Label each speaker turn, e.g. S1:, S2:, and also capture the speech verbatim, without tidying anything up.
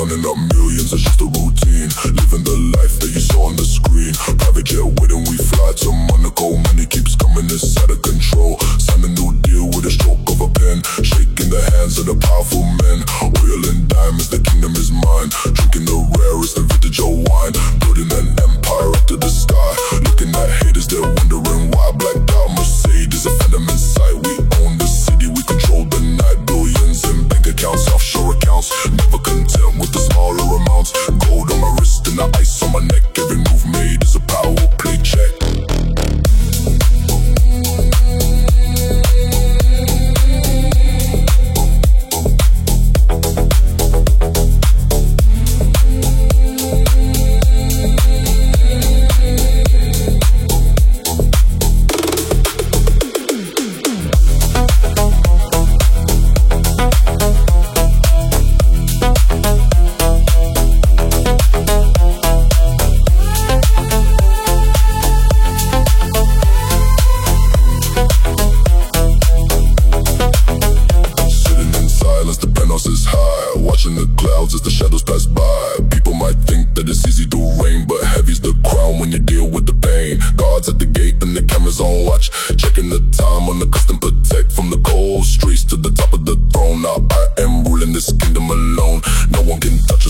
S1: counting up millions, it's just a routine. Living the life that you saw on the screen. Private jet waiting, we fly to Monaco. Money keeps coming, it's out of control. Sign a new deal with a stroke of a pen. Shaking the hands of the powerful men. Oil and diamonds, the kingdom is mine. Drinking the rarest of vintage old wine. Building an empire up to the sky. Looking at haters, they're wondering why. Blacked out Mercedes, a phantom in sight. We own the city, we control the night. Billions in bank accounts, offshore accounts. Never content with the smaller amounts. Gold on my wrist and the ice on my neck. Every move made is a power play check. Watching the clouds as the shadows pass by. People might think that it's easy to reign, but heavy's the crown when you deal with the pain. Guards at the gate and the cameras on watch, checking the time on the custom protect. From the cold streets to the top of the throne, now I am ruling this kingdom alone. No one can touch